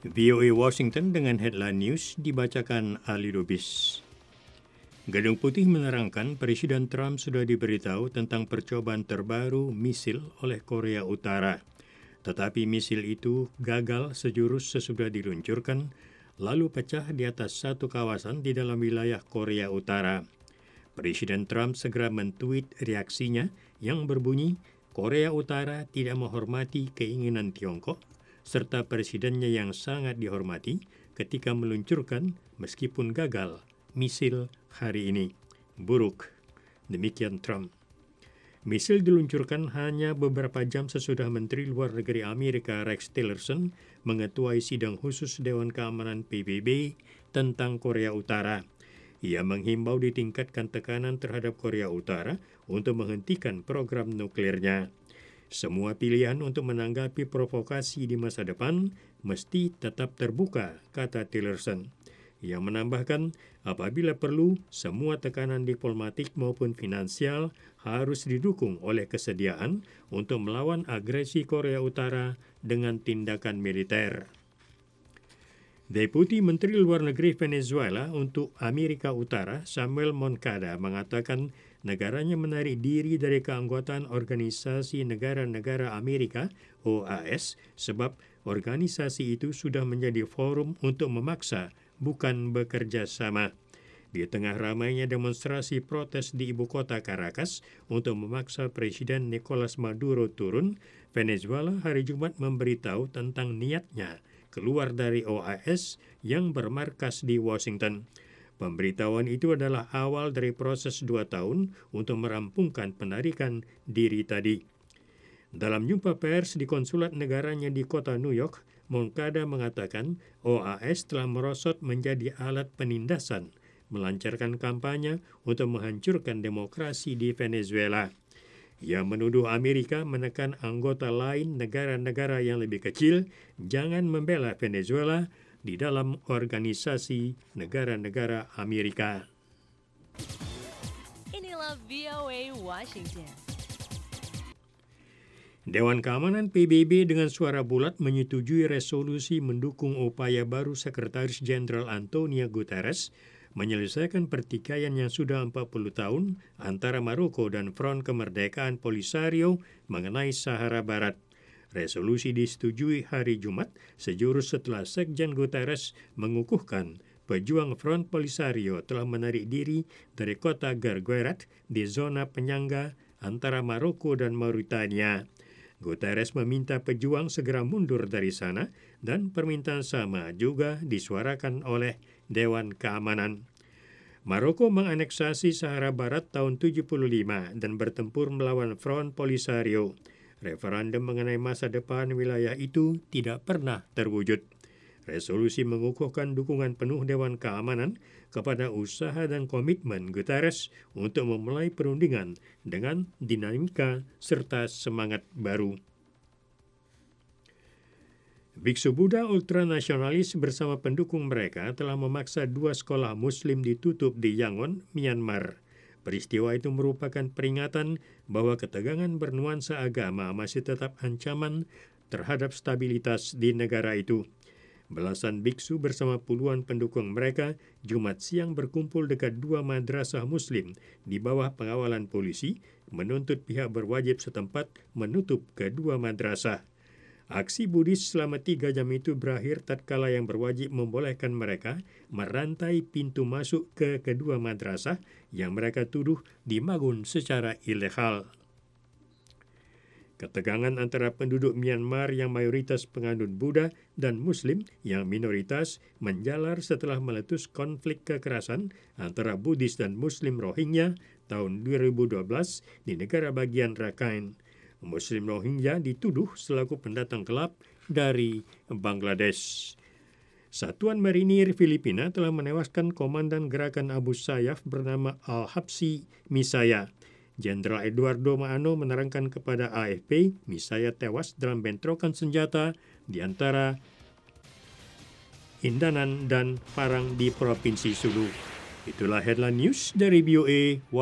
VOA Washington dengan headline news dibacakan Ali Lubis. Gedung Putih menerangkan Presiden Trump sudah diberitahu tentang percobaan terbaru misil oleh Korea Utara. Tetapi misil itu gagal sejurus sesudah diluncurkan, lalu pecah di atas satu kawasan di dalam wilayah Korea Utara. Presiden Trump segera men-tweet reaksinya yang berbunyi, Korea Utara tidak menghormati keinginan Tiongkok, serta presidennya yang sangat dihormati ketika meluncurkan meskipun gagal misil hari ini. Buruk, demikian Trump. Misil diluncurkan hanya beberapa jam sesudah Menteri Luar Negeri Amerika Rex Tillerson mengetuai sidang khusus Dewan Keamanan PBB tentang Korea Utara. Ia menghimbau ditingkatkan tekanan terhadap Korea Utara untuk menghentikan program nuklirnya. Semua pilihan untuk menanggapi provokasi di masa depan mesti tetap terbuka, kata Tillerson. Ia menambahkan, apabila perlu, semua tekanan diplomatik maupun finansial harus didukung oleh kesediaan untuk melawan agresi Korea Utara dengan tindakan militer. Deputi Menteri Luar Negeri Venezuela untuk Amerika Utara, Samuel Moncada, mengatakan negaranya menarik diri dari keanggotaan Organisasi Negara-Negara Amerika, OAS, sebab organisasi itu sudah menjadi forum untuk memaksa, bukan bekerja sama. Di tengah ramainya demonstrasi protes di ibu kota Caracas untuk memaksa Presiden Nicolas Maduro turun, Venezuela hari Jumat memberitahu tentang niatnya keluar dari OAS yang bermarkas di Washington. Pemberitahuan itu adalah awal dari proses 2 tahun untuk merampungkan penarikan diri tadi. Dalam jumpa pers di konsulat negaranya di kota New York, Moncada mengatakan OAS telah merosot menjadi alat penindasan, melancarkan kampanye untuk menghancurkan demokrasi di Venezuela. Ia menuduh Amerika menekan anggota lain negara-negara yang lebih kecil jangan membela Venezuela di dalam organisasi negara-negara Amerika. Inilah VOA Washington. Dewan Keamanan PBB dengan suara bulat menyetujui resolusi mendukung upaya baru Sekretaris Jenderal Antonio Guterres menyelesaikan pertikaian yang sudah 40 tahun antara Maroko dan Front Kemerdekaan Polisario mengenai Sahara Barat. Resolusi disetujui hari Jumat sejurus setelah Sekjen Guterres mengukuhkan pejuang Front Polisario telah menarik diri dari kota Guerguerat di zona penyangga antara Maroko dan Mauritania. Guterres meminta pejuang segera mundur dari sana dan permintaan sama juga disuarakan oleh Dewan Keamanan. Maroko menganeksasi Sahara Barat tahun 75 dan bertempur melawan Front Polisario. Referendum mengenai masa depan wilayah itu tidak pernah terwujud. Resolusi mengukuhkan dukungan penuh Dewan Keamanan kepada usaha dan komitmen Guterres untuk memulai perundingan dengan dinamika serta semangat baru. Biksu Buddha ultranasionalis bersama pendukung mereka telah memaksa 2 sekolah Muslim ditutup di Yangon, Myanmar. Peristiwa itu merupakan peringatan bahwa ketegangan bernuansa agama masih tetap ancaman terhadap stabilitas di negara itu. Belasan biksu bersama puluhan pendukung mereka Jumat siang berkumpul dekat 2 madrasah Muslim di bawah pengawalan polisi, menuntut pihak berwajib setempat menutup kedua madrasah. Aksi Buddhis selama 3 jam itu berakhir tatkala yang berwajib membolehkan mereka merantai pintu masuk ke kedua madrasah yang mereka tuduh dibangun secara ilegal. Ketegangan antara penduduk Myanmar yang mayoritas penganut Buddha dan Muslim yang minoritas menjalar setelah meletus konflik kekerasan antara Buddhis dan Muslim Rohingya tahun 2012 di negara bagian Rakhine. Muslim Rohingya dituduh selaku pendatang gelap dari Bangladesh. Satuan Marinir Filipina telah menewaskan Komandan Gerakan Abu Sayyaf bernama Al-Habsi Misaya. Jenderal Eduardo Maano menerangkan kepada AFP, Misaya tewas dalam bentrokan senjata di antara Indanan dan Parang di Provinsi Sulu. Itulah headline news dari VOA.